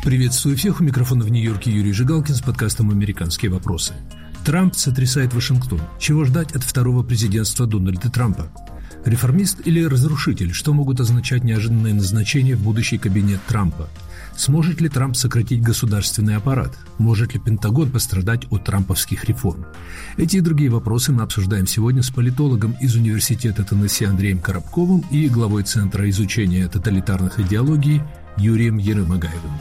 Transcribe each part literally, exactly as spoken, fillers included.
Приветствую всех. У микрофона в Нью-Йорке Юрий Жигалкин с подкастом «Американские вопросы». Трамп сотрясает Вашингтон. Чего ждать от второго президентства Дональда Трампа? Реформист или разрушитель? Что могут означать неожиданные назначения в будущий кабинет Трампа? Сможет ли Трамп сократить государственный аппарат? Может ли Пентагон пострадать от трамповских реформ? Эти и другие вопросы мы обсуждаем сегодня с политологом из Университета Теннесси Андреем Коробковым и главой Центра изучения тоталитарных идеологий Юрием Ерымагаевым.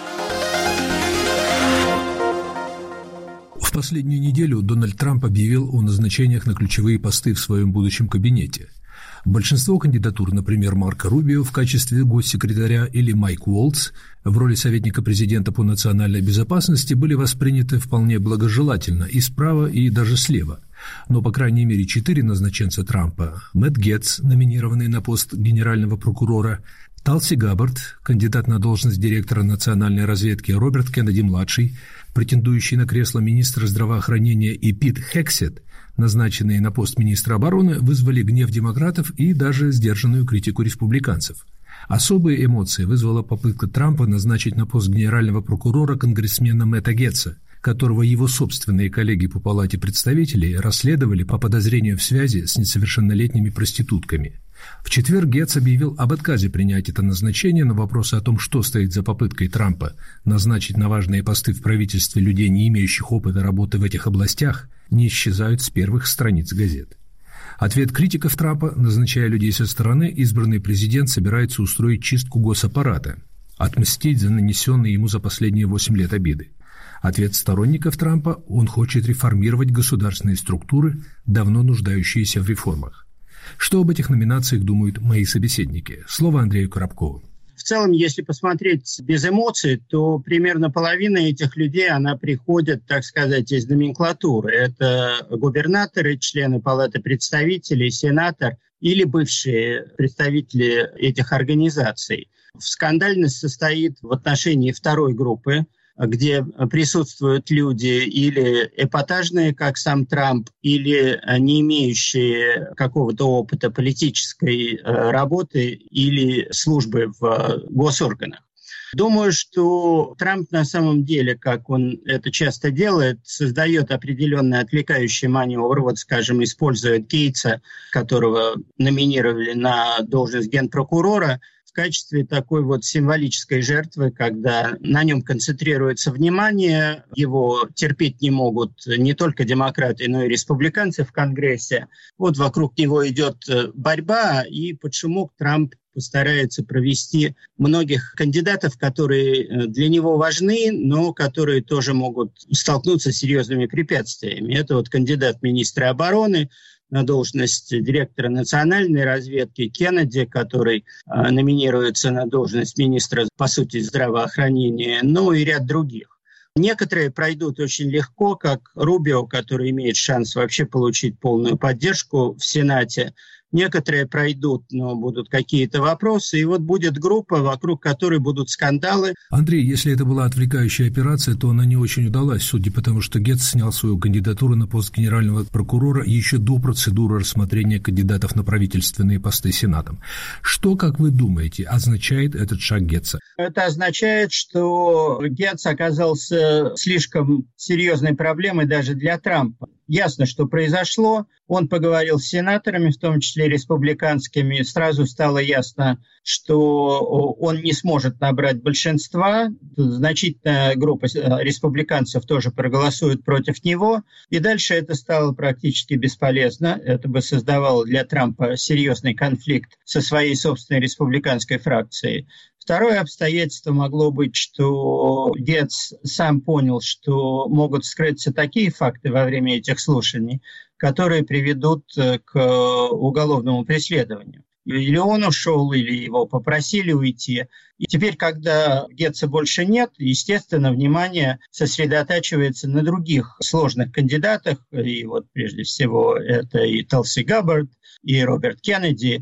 В последнюю неделю Дональд Трамп объявил о назначениях на ключевые посты в своем будущем кабинете. Большинство кандидатур, например, Марко Рубио в качестве госсекретаря или Майк Уолтс в роли советника президента по национальной безопасности, были восприняты вполне благожелательно и справа, и даже слева. Но, по крайней мере, четыре назначенца Трампа – Мэтт Гетц, номинированный на пост генерального прокурора, Талси Габбард, кандидат на должность директора национальной разведки, Роберт Кеннеди-младший, претендующий на кресло министра здравоохранения, и Пит Хексет, назначенные на пост министра обороны, вызвали гнев демократов и даже сдержанную критику республиканцев. Особые эмоции вызвала попытка Трампа назначить на пост генерального прокурора конгрессмена Мэтта Гетца, которого его собственные коллеги по Палате представителей расследовали по подозрению в связи с несовершеннолетними проститутками. В четверг Гетц объявил об отказе принять это назначение, но вопросы о том, что стоит за попыткой Трампа назначить на важные посты в правительстве людей, не имеющих опыта работы в этих областях, не исчезают с первых страниц газет. Ответ критиков Трампа: назначая людей со стороны, избранный президент собирается устроить чистку госаппарата, отмстить за нанесенные ему за последние восемь лет обиды. Ответ сторонников Трампа: он хочет реформировать государственные структуры, давно нуждающиеся в реформах. Что об этих номинациях думают мои собеседники? Слово Андрею Коробкову. В целом, если посмотреть без эмоций, то примерно половина этих людей, она приходит, так сказать, из номенклатуры. Это губернаторы, члены Палаты представителей, сенатор или бывшие представители этих организаций. Скандальность состоит в отношении второй группы, где присутствуют люди или эпатажные, как сам Трамп, или не имеющие какого-то опыта политической работы или службы в госорганах. Думаю, что Трамп на самом деле, как он это часто делает, создает определенный отвлекающий маневр. Вот, скажем, использует Гейтса, которого номинировали на должность генпрокурора, в качестве такой вот символической жертвы, когда на нем концентрируется внимание, его терпеть не могут не только демократы, но и республиканцы в Конгрессе. Вот вокруг него идет борьба, и под шумок Трамп постарается провести многих кандидатов, которые для него важны, но которые тоже могут столкнуться с серьезными препятствиями. Это вот кандидат министра обороны на должность директора национальной разведки Кеннеди, который э, номинируется на должность министра, по сути, здравоохранения, ну и ряд других. Некоторые пройдут очень легко, как Рубио, который имеет шанс вообще получить полную поддержку в Сенате. Некоторые пройдут, но будут какие-то вопросы. И вот будет группа, вокруг которой будут скандалы. Андрей, если это была отвлекающая операция, то она не очень удалась, судя по тому, что Гетц снял свою кандидатуру на пост генерального прокурора еще до процедуры рассмотрения кандидатов на правительственные посты Сенатом. Что, как вы думаете, означает этот шаг Гетца? Это означает, что Гетц оказался слишком серьезной проблемой даже для Трампа. Ясно, что произошло. Он поговорил с сенаторами, в том числе республиканскими. Сразу стало ясно, что он не сможет набрать большинства. Значительная группа республиканцев тоже проголосует против него. И дальше это стало практически бесполезно. Это бы создавало для Трампа серьезный конфликт со своей собственной республиканской фракцией. Второе обстоятельство могло быть, что Гетц сам понял, что могут скрыться такие факты во время этих слушаний, которые приведут к уголовному преследованию. Или он ушел, или его попросили уйти. И теперь, когда Гетца больше нет, естественно, внимание сосредотачивается на других сложных кандидатах. И вот прежде всего это и Талси Габбард, и Роберт Кеннеди,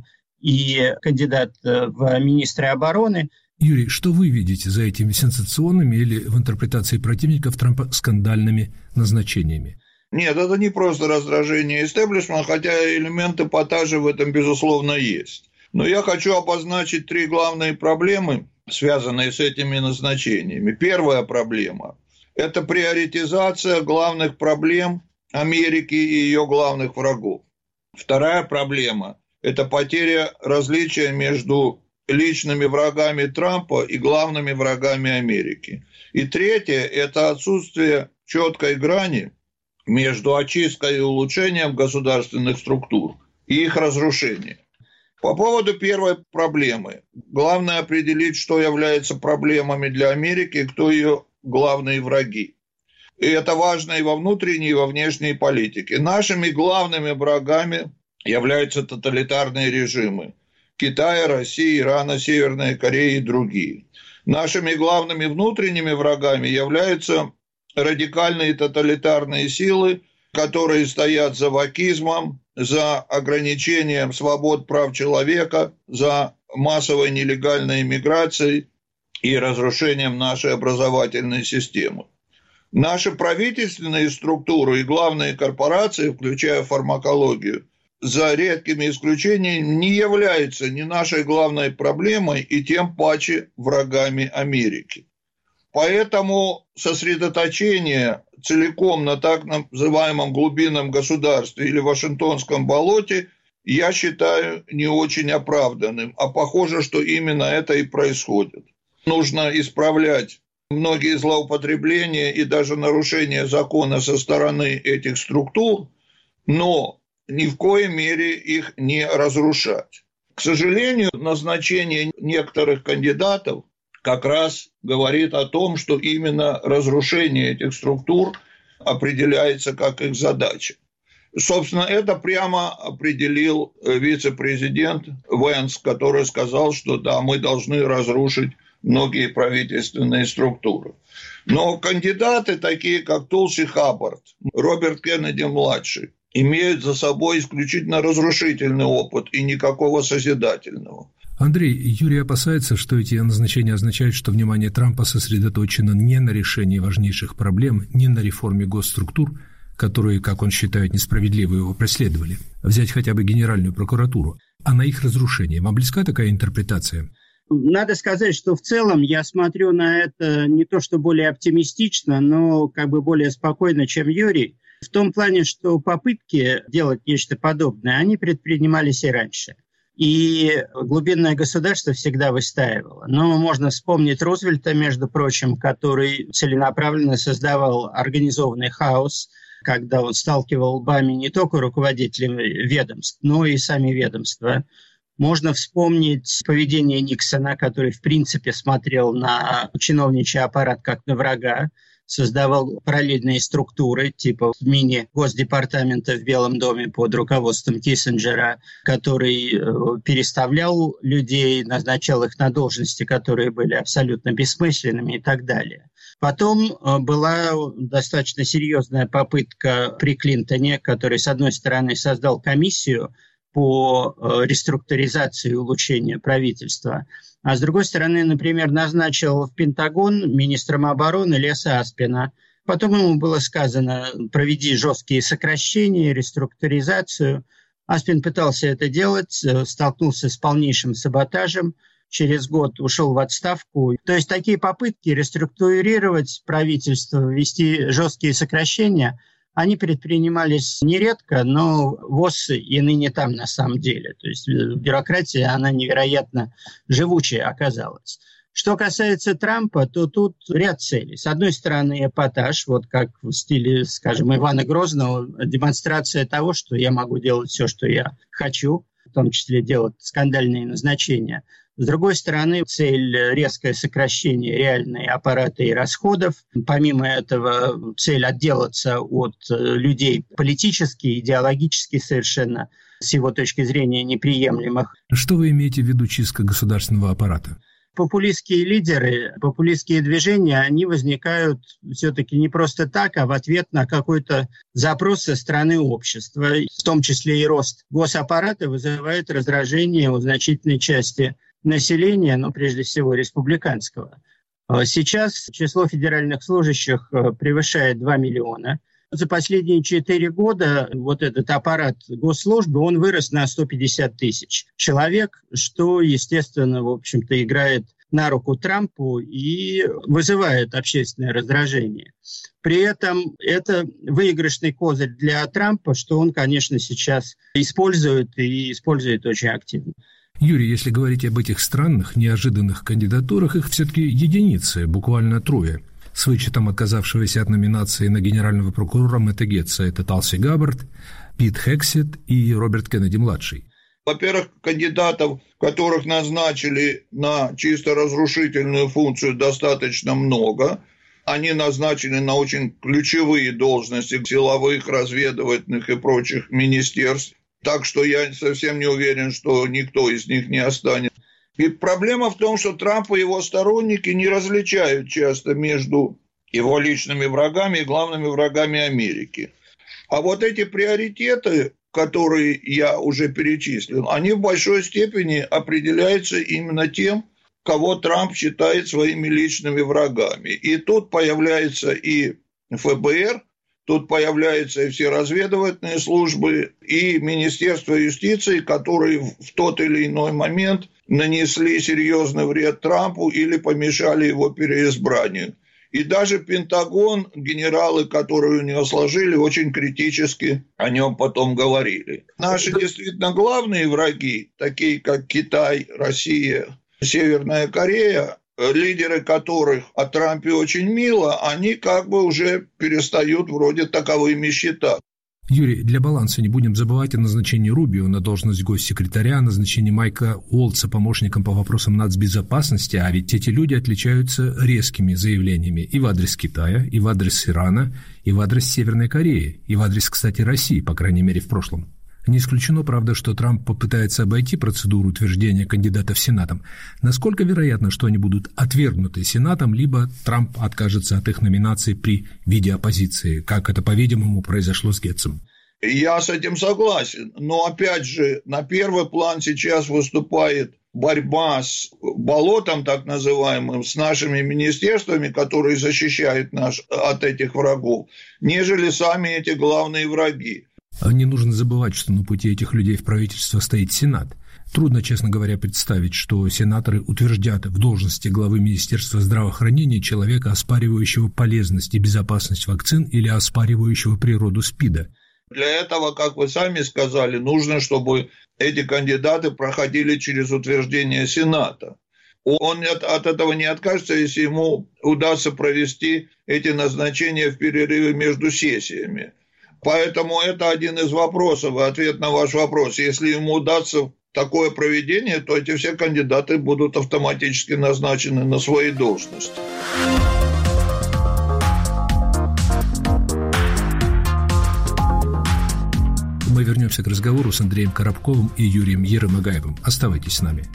и кандидат в министры обороны. Юрий, что вы видите за этими сенсационными или в интерпретации противников Трампа скандальными назначениями? Нет, это не просто раздражение истеблишмента, хотя элемент эпатажа в этом, безусловно, есть. Но я хочу обозначить три главные проблемы, связанные с этими назначениями. Первая проблема – это приоритизация главных проблем Америки и ее главных врагов. Вторая проблема – это потеря различия между личными врагами Трампа и главными врагами Америки. И третье – это отсутствие четкой грани между очисткой и улучшением государственных структур и их разрушением. По поводу первой проблемы. Главное определить, что является проблемами для Америки и кто ее главные враги. И это важно и во внутренней, и во внешней политике. Нашими главными врагами являются тоталитарные режимы Китая, России, Ирана, Северной Кореи и другие. Нашими главными внутренними врагами являются радикальные тоталитарные силы, которые стоят за вакизмом, за ограничением свобод прав человека, за массовой нелегальной миграцией и разрушением нашей образовательной системы. Наши правительственные структуры и главные корпорации, включая фармакологию, за редкими исключениями не являются ни нашей главной проблемой и тем паче врагами Америки. Поэтому сосредоточение целиком на так называемом глубинном государстве или Вашингтонском болоте я считаю не очень оправданным, а похоже, что именно это и происходит. Нужно исправлять многие злоупотребления и даже нарушения закона со стороны этих структур, но ни в коей мере их не разрушать. К сожалению, назначение некоторых кандидатов как раз говорит о том, что именно разрушение этих структур определяется как их задача. Собственно, это прямо определил вице-президент Венс, который сказал, что да, мы должны разрушить многие правительственные структуры. Но кандидаты, такие как Тулси Хаббард, Роберт Кеннеди-младший, имеют за собой исключительно разрушительный опыт и никакого созидательного. Андрей, Юрий опасается, что эти назначения означают, что внимание Трампа сосредоточено не на решении важнейших проблем, не на реформе госструктур, которые, как он считает, несправедливо его преследовали, взять хотя бы Генеральную прокуратуру, а на их разрушение. Вам близка такая интерпретация? Надо сказать, что в целом я смотрю на это не то что более оптимистично, но как бы более спокойно, чем Юрий. В том плане, что попытки делать нечто подобное, они предпринимались и раньше. И глубинное государство всегда выстаивало. Но можно вспомнить Рузвельта, между прочим, который целенаправленно создавал организованный хаос, когда он сталкивал лбами не только руководителей ведомств, но и сами ведомства. Можно вспомнить поведение Никсона, который, в принципе, смотрел на чиновничий аппарат как на врага, создавал параллельные структуры типа мини-госдепартамента в Белом доме под руководством Киссинджера, который переставлял людей, назначал их на должности, которые были абсолютно бессмысленными и так далее. Потом была достаточно серьезная попытка при Клинтоне, который, с одной стороны, создал комиссию по реструктуризации и улучшению правительства, а с другой стороны, например, назначил в Пентагон министром обороны Леса Аспина. Потом ему было сказано: проведи жесткие сокращения, реструктуризацию. Аспин пытался это делать, столкнулся с полнейшим саботажем, через год ушел в отставку. То есть такие попытки реструктурировать правительство, ввести жесткие сокращения, они предпринимались нередко, но ВОЗ и ныне там на самом деле. То есть бюрократия, она невероятно живучая оказалась. Что касается Трампа, то тут ряд целей. С одной стороны, эпатаж, вот как в стиле, скажем, Ивана Грозного, демонстрация того, что я могу делать все, что я хочу, в том числе делать скандальные назначения. С другой стороны, цель – резкое сокращение реальной аппарата и расходов. Помимо этого, цель – отделаться от людей политически, идеологически совершенно, с его точки зрения, неприемлемых. Что вы имеете в виду чистка государственного аппарата? Популистские лидеры, популистские движения, они возникают все-таки не просто так, а в ответ на какой-то запрос со стороны общества. В том числе и рост госаппарата вызывает раздражение у значительной части населения, но прежде всего республиканского. Сейчас число федеральных служащих превышает два миллиона. За последние четыре года вот этот аппарат госслужбы, он вырос на сто пятьдесят тысяч человек, что, естественно, в общем-то, играет на руку Трампу и вызывает общественное раздражение. При этом это выигрышный козырь для Трампа, что он, конечно, сейчас использует и использует очень активно. Юрий, если говорить об этих странных, неожиданных кандидатурах, их все-таки единицы, буквально трое. С вычетом отказавшегося от номинации на генерального прокурора Мэтта Гетца. Это Талси Габбард, Пит Хексет и Роберт Кеннеди-младший. Во-первых, кандидатов, которых назначили на чисто разрушительную функцию, достаточно много. Они назначены на очень ключевые должности силовых, разведывательных и прочих министерств. Так что я совсем не уверен, что никто из них не останется. И проблема в том, что Трамп и его сторонники не различают часто между его личными врагами и главными врагами Америки. А вот эти приоритеты, которые я уже перечислил, они в большой степени определяются именно тем, кого Трамп считает своими личными врагами. И тут появляется и эф бэ эр, тут появляются и все разведывательные службы, и Министерство юстиции, которые в тот или иной момент нанесли серьезный вред Трампу или помешали его переизбранию. И даже Пентагон, генералы, которые у него сложили, очень критически о нем потом говорили. Наши действительно главные враги, такие как Китай, Россия, Северная Корея, лидеры которых о Трампе очень мило, они как бы уже перестают вроде таковыми считаться. Юрий, для баланса не будем забывать о назначении Рубио на должность госсекретаря, о назначении Майка Уолтса помощником по вопросам нацбезопасности, а ведь эти люди отличаются резкими заявлениями и в адрес Китая, и в адрес Ирана, и в адрес Северной Кореи, и в адрес, кстати, России, по крайней мере, в прошлом. Не исключено, правда, что Трамп попытается обойти процедуру утверждения кандидатов Сенатом. Насколько вероятно, что они будут отвергнуты Сенатом, либо Трамп откажется от их номинации при виде оппозиции, как это, по-видимому, произошло с Гетцем? Я с этим согласен. Но, опять же, на первый план сейчас выступает борьба с болотом, так называемым, с нашими министерствами, которые защищают нас от этих врагов, нежели сами эти главные враги. Не нужно забывать, что на пути этих людей в правительство стоит Сенат. Трудно, честно говоря, представить, что сенаторы утверждят в должности главы Министерства здравоохранения человека, оспаривающего полезность и безопасность вакцин или оспаривающего природу СПИДа. Для этого, как вы сами сказали, нужно, чтобы эти кандидаты проходили через утверждение Сената. Он от этого не откажется, если ему удастся провести эти назначения в перерыве между сессиями. Поэтому это один из вопросов, ответ на ваш вопрос. Если ему удастся такое проведение, то эти все кандидаты будут автоматически назначены на свои должности. Мы вернемся к разговору с Андреем Коробковым и Юрием Ермагаевым. Оставайтесь с нами.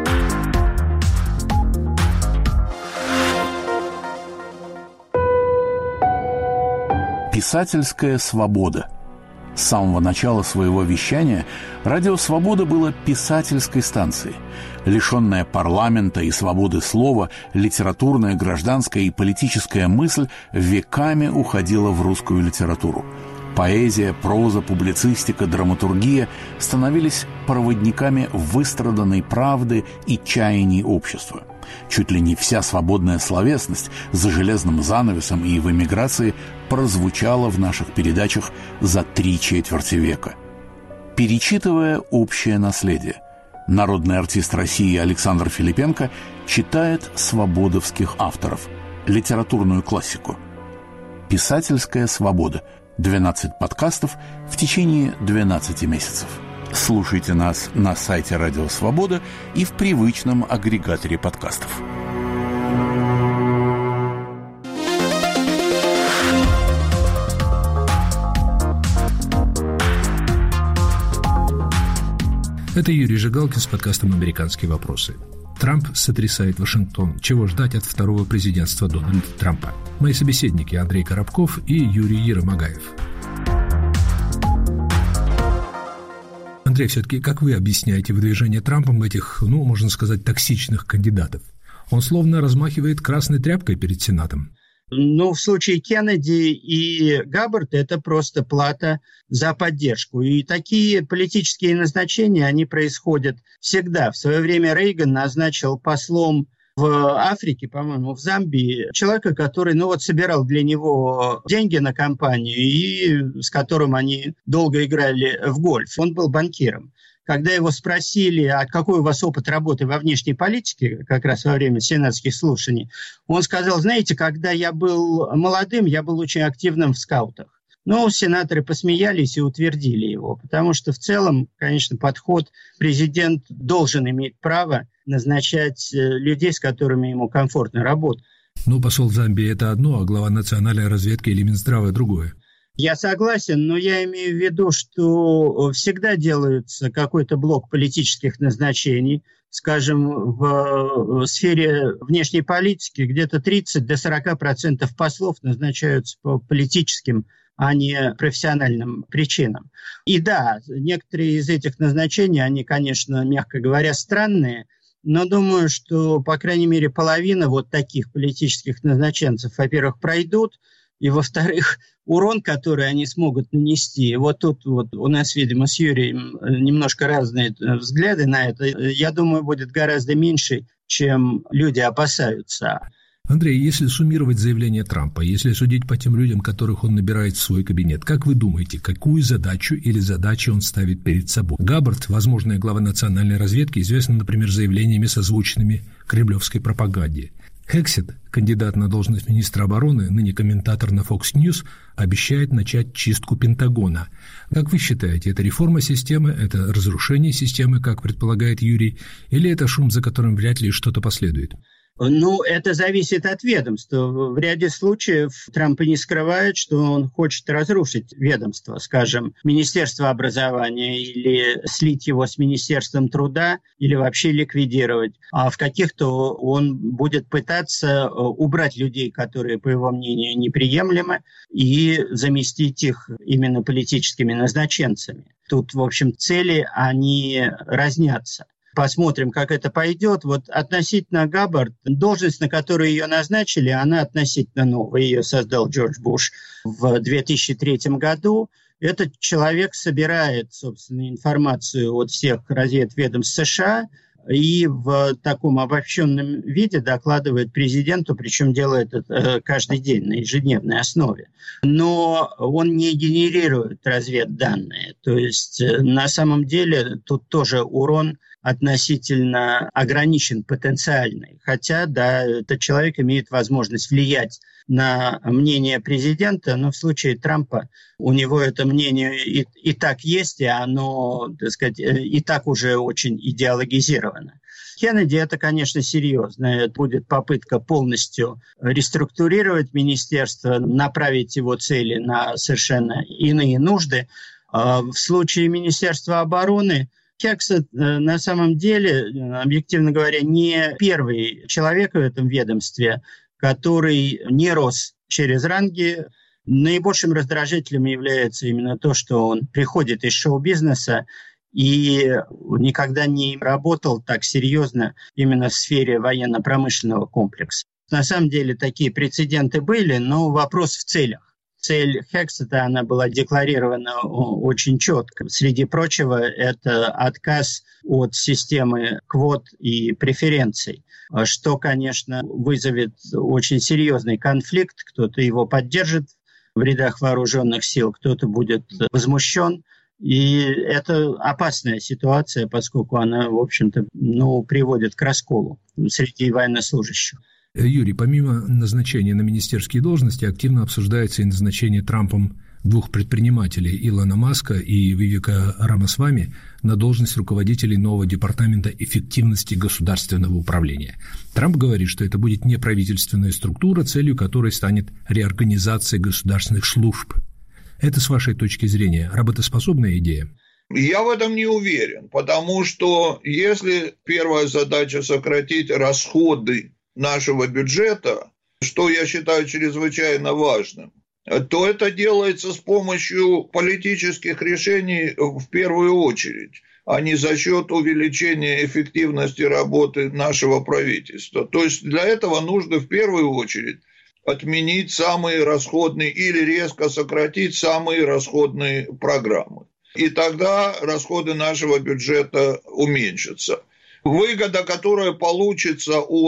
Писательская свобода. С самого начала своего вещания радио «Свобода» было писательской станцией. Лишенная парламента и свободы слова, литературная, гражданская и политическая мысль веками уходила в русскую литературу. Поэзия, проза, публицистика, драматургия становились проводниками выстраданной правды и чаяний общества. Чуть ли не вся свободная словесность за железным занавесом и в эмиграции прозвучала в наших передачах за три четверти века. Перечитывая общее наследие, народный артист России Александр Филипенко читает свободовских авторов, литературную классику. «Писательская свобода» – двенадцать подкастов в течение двенадцати месяцев. Слушайте нас на сайте «Радио Свобода» и в привычном агрегаторе подкастов. Это Юрий Жигалкин с подкастом «Американские вопросы». Трамп сотрясает Вашингтон. Чего ждать от второго президентства Дональда Трампа? Мои собеседники Андрей Коробков и Юрий Ермагаев. Андрей, все-таки как вы объясняете выдвижение Трампом этих, ну, можно сказать, токсичных кандидатов? Он словно размахивает красной тряпкой перед Сенатом. Ну, в случае Кеннеди и Габбард это просто плата за поддержку. И такие политические назначения, они происходят всегда. В свое время Рейган назначил послом в Африке, по-моему, в Замбии, человека, который, ну вот, собирал для него деньги на компанию и с которым они долго играли в гольф. Он был банкиром. Когда его спросили, а какой у вас опыт работы во внешней политике, как раз во время сенатских слушаний, он сказал, знаете, когда я был молодым, я был очень активным в скаутах. Но сенаторы посмеялись и утвердили его, потому что в целом, конечно, подход президент должен иметь право назначать людей, с которыми ему комфортно работать. Ну, посол Замбии – это одно, а глава национальной разведки или Минздрава – другое. Я согласен, но я имею в виду, что всегда делается какой-то блок политических назначений. Скажем, в сфере внешней политики где-то тридцать до сорока процентов послов назначаются по политическим, а не профессиональным причинам. И да, некоторые из этих назначений, они, конечно, мягко говоря, странные, но думаю, что, по крайней мере, половина вот таких политических назначенцев, во-первых, пройдут, и, во-вторых, урон, который они смогут нанести. Вот тут вот у нас, видимо, с Юрием немножко разные взгляды на это. Я думаю, будет гораздо меньше, чем люди опасаются. Андрей, если суммировать заявление Трампа, если судить по тем людям, которых он набирает в свой кабинет, как вы думаете, какую задачу или задачи он ставит перед собой? Габбард, возможная глава национальной разведки, известна, например, заявлениями, созвучными кремлевской пропаганде. Хексет, кандидат на должность министра обороны, ныне комментатор на Fox News, обещает начать чистку Пентагона. Как вы считаете, это реформа системы, это разрушение системы, как предполагает Юрий, или это шум, за которым вряд ли что-то последует? Ну, это зависит от ведомства. В ряде случаев Трамп не скрывает, что он хочет разрушить ведомство, скажем, Министерство образования, или слить его с Министерством труда, или вообще ликвидировать. А в каких-то он будет пытаться убрать людей, которые, по его мнению, неприемлемы, и заместить их именно политическими назначенцами. Тут, в общем, цели, они разнятся. Посмотрим, как это пойдет. Вот относительно Габбард, должность, на которую ее назначили, она относительно новая. Ее создал Джордж Буш в две тысячи третьем году. Этот человек собирает, собственно, информацию от всех разведведомств США и в таком обобщенном виде докладывает президенту, причем делает это каждый день на ежедневной основе. Но он не генерирует разведданные. То есть на самом деле тут тоже урон относительно ограничен потенциальный. Хотя, да, этот человек имеет возможность влиять на мнение президента, но в случае Трампа у него это мнение и, и так есть, и оно, так сказать, и так уже очень идеологизировано. Кеннеди – это, конечно, серьезно. Это будет попытка полностью реструктурировать министерство, направить его цели на совершенно иные нужды. В случае Министерства обороны Хексет на самом деле, объективно говоря, не первый человек в этом ведомстве, который не рос через ранги. Наибольшим раздражителем является именно то, что он приходит из шоу-бизнеса и никогда не работал так серьезно именно в сфере военно-промышленного комплекса. На самом деле такие прецеденты были, но вопрос в целях. Цель Хексета, она была декларирована очень четко. Среди прочего, это отказ от системы квот и преференций, что, конечно, вызовет очень серьезный конфликт. Кто-то его поддержит в рядах вооруженных сил, кто-то будет возмущен. И это опасная ситуация, поскольку она, в общем-то, ну, приводит к расколу среди военнослужащих. Юрий, помимо назначения на министерские должности, активно обсуждается и назначение Трампом двух предпринимателей Илона Маска и Вивека Рамасвами на должность руководителей нового департамента эффективности государственного управления. Трамп говорит, что это будет неправительственная структура, целью которой станет реорганизация государственных служб. Это, с вашей точки зрения, работоспособная идея? Я в этом не уверен, потому что если первая задача сократить расходы нашего бюджета, что я считаю чрезвычайно важным, то это делается с помощью политических решений в первую очередь, а не за счет увеличения эффективности работы нашего правительства. То есть для этого нужно в первую очередь отменить самые расходные или резко сократить самые расходные программы. И тогда расходы нашего бюджета уменьшатся. Выгода, которая получится от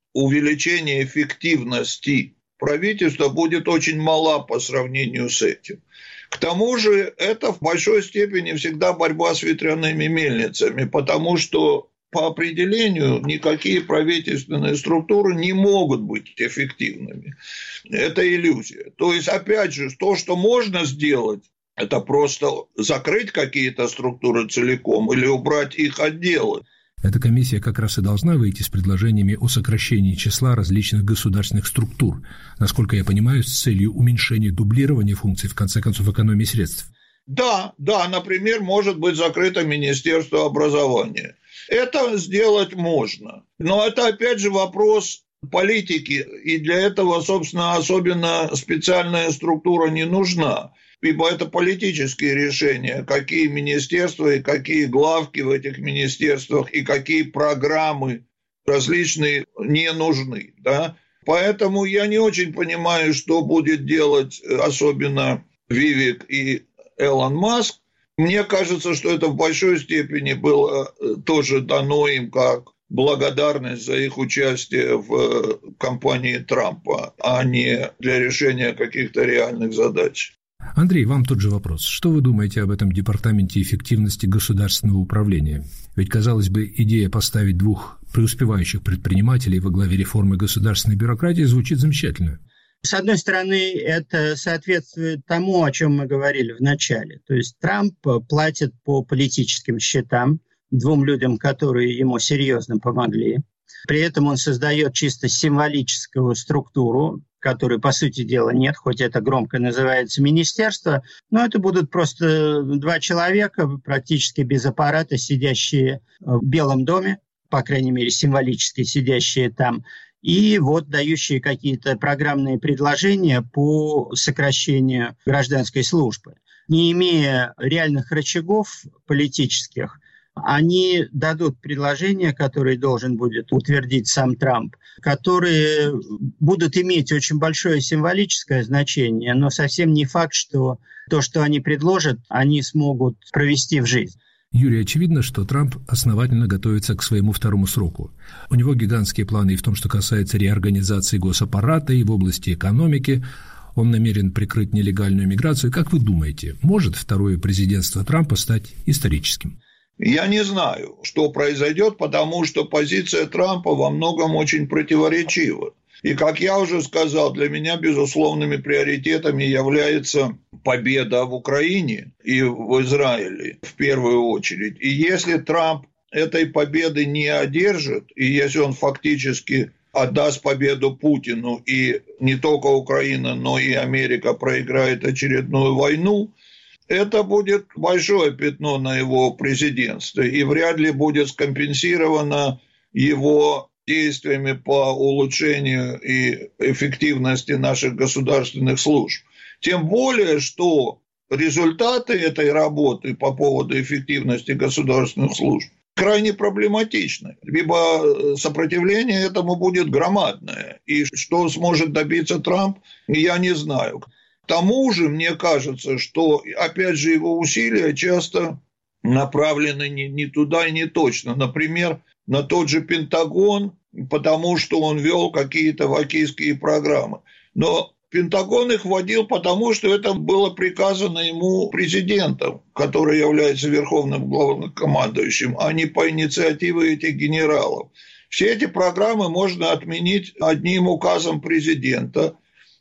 увеличения эффективности правительства будет очень мала по сравнению с этим. К тому же это в большой степени всегда борьба с ветряными мельницами, потому что по определению никакие правительственные структуры не могут быть эффективными. Это иллюзия. То есть, опять же, то, что можно сделать, это просто закрыть какие-то структуры целиком или убрать их отделы. Эта комиссия как раз и должна выйти с предложениями о сокращении числа различных государственных структур, насколько я понимаю, с целью уменьшения дублирования функций, в конце концов, экономии средств. Да, да, например, может быть закрыто Министерство образования. Это сделать можно. Но это, опять же, вопрос политики, и для этого, собственно, особенно специальная структура не нужна. Ибо это политические решения, какие министерства и какие главки в этих министерствах и какие программы различные не нужны. Да? Поэтому я не очень понимаю, что будет делать особенно Вивек и Элон Маск. Мне кажется, что это в большой степени было тоже дано им как благодарность за их участие в кампании Трампа, а не для решения каких-то реальных задач. Андрей, вам тот же вопрос. Что вы думаете об этом департаменте эффективности государственного управления? Ведь, казалось бы, идея поставить двух преуспевающих предпринимателей во главе реформы государственной бюрократии звучит замечательно. С одной стороны, это соответствует тому, о чем мы говорили в начале. То есть Трамп платит по политическим счетам двум людям, которые ему серьезно помогли. При этом он создает чисто символическую структуру, которой, по сути дела, нет, хоть это громко называется министерство, но это будут просто два человека, практически без аппарата, сидящие в Белом доме, по крайней мере, символически сидящие там, и вот дающие какие-то программные предложения по сокращению гражданской службы. Не имея реальных рычагов политических, они дадут предложения, которые должен будет утвердить сам Трамп, которые будут иметь очень большое символическое значение, но совсем не факт, что то, что они предложат, они смогут провести в жизнь. Юрий, очевидно, что Трамп основательно готовится к своему второму сроку. У него гигантские планы и в том, что касается реорганизации госаппарата, и в области экономики. Он намерен прикрыть нелегальную миграцию. Как вы думаете, может второе президентство Трампа стать историческим? Я не знаю, что произойдет, потому что позиция Трампа во многом очень противоречива. И, как я уже сказал, для меня безусловными приоритетами является победа в Украине и в Израиле в первую очередь. И если Трамп этой победы не одержит, и если он фактически отдаст победу Путину, и не только Украина, но и Америка проиграет очередную войну, это будет большое пятно на его президентстве, и вряд ли будет скомпенсировано его действиями по улучшению и эффективности наших государственных служб. Тем более, что результаты этой работы по поводу эффективности государственных служб крайне проблематичны, либо сопротивление этому будет громадное. И что сможет добиться Трамп, я не знаю. К тому же, мне кажется, что, опять же, его усилия часто направлены не, не туда и не точно. Например, на тот же Пентагон, потому что он вел какие-то вакийские программы. Но Пентагон их вводил, потому что это было приказано ему президентом, который является верховным главнокомандующим, а не по инициативе этих генералов. Все эти программы можно отменить одним указом президента,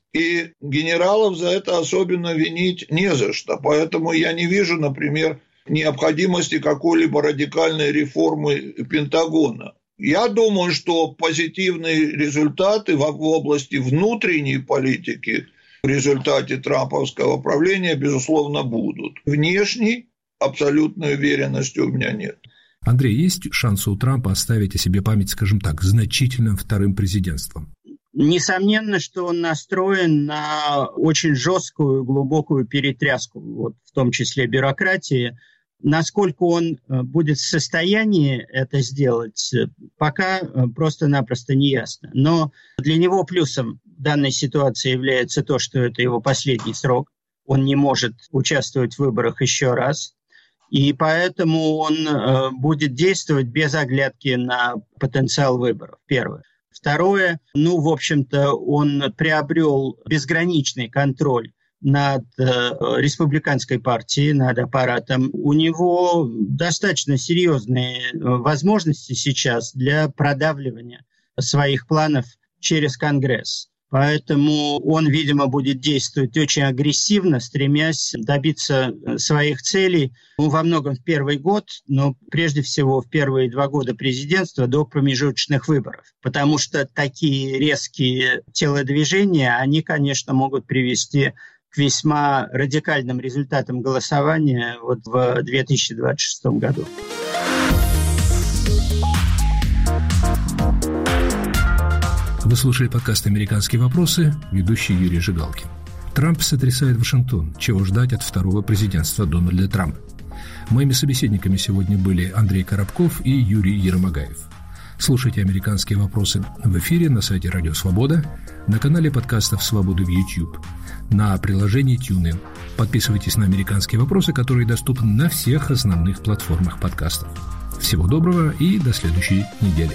и генералов за это особенно винить не за что. Поэтому я не вижу, например, необходимости какой-либо радикальной реформы Пентагона. Я думаю, что позитивные результаты в области внутренней политики в результате трамповского правления, безусловно, будут. Внешней абсолютной уверенности у меня нет. Андрей, есть шансы у Трампа оставить о себе память, скажем так, значительным вторым президентством? Несомненно, что он настроен на очень жесткую, глубокую перетряску, вот, в том числе бюрократии. Насколько он будет в состоянии это сделать, пока просто-напросто не ясно. Но для него плюсом в данной ситуации является то, что это его последний срок. Он не может участвовать в выборах еще раз. И поэтому он будет действовать без оглядки на потенциал выборов. Первое. Второе, ну, в общем-то, он приобрел безграничный контроль над э, республиканской партией, над аппаратом. У него достаточно серьезные возможности сейчас для продавливания своих планов через Конгресс. Поэтому он, видимо, будет действовать очень агрессивно, стремясь добиться своих целей, ну, во многом в первый год, но прежде всего в первые два года президентства до промежуточных выборов. Потому что такие резкие телодвижения, они, конечно, могут привести к весьма радикальным результатам голосования вот в две тысячи двадцать шестом году. Вы слушали подкаст «Американские вопросы», ведущий Юрий Жигалкин. Трамп сотрясает Вашингтон. Чего ждать от второго президентства Дональда Трампа? Моими собеседниками сегодня были Андрей Коробков и Юрий Ермогаев. Слушайте «Американские вопросы» в эфире на сайте Радио Свобода, на канале подкастов «Свободы» в YouTube, на приложении TuneIn. Подписывайтесь на «Американские вопросы», которые доступны на всех основных платформах подкастов. Всего доброго и до следующей недели.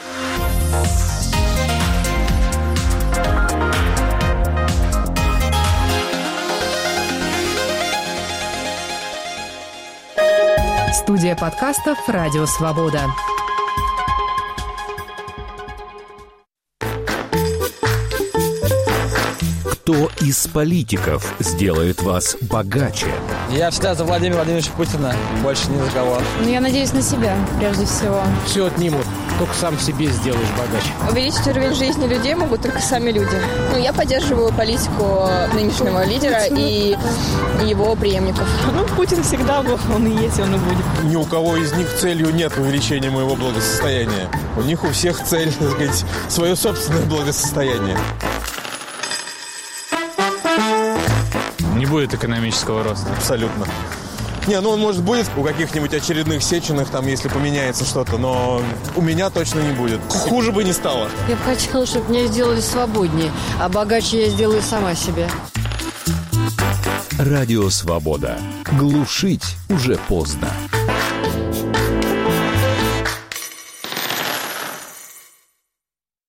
Студия подкастов «Радио Свобода». Кто из политиков сделает вас богаче? Я всегда за Владимира Владимировича Путина, больше ни за кого. Ну, я надеюсь на себя, прежде всего. Все отнимут, только сам себе сделаешь богаче. Увеличить уровень жизни людей могут только сами люди. Ну, я поддерживаю политику нынешнего лидера и его преемников. Ну, Путин всегда был, он и есть, он и будет. Ни у кого из них целью нет увеличения моего благосостояния. У них у всех цель, так сказать, свое собственное благосостояние. Не будет экономического роста. Абсолютно. Не, ну он, может, будет у каких-нибудь очередных Сеченых, там, если поменяется что-то, но у меня точно не будет. Хуже бы не стало. Я бы хотела, чтобы меня сделали свободнее, а богаче я сделаю сама себе. Радио Свобода. Глушить уже поздно.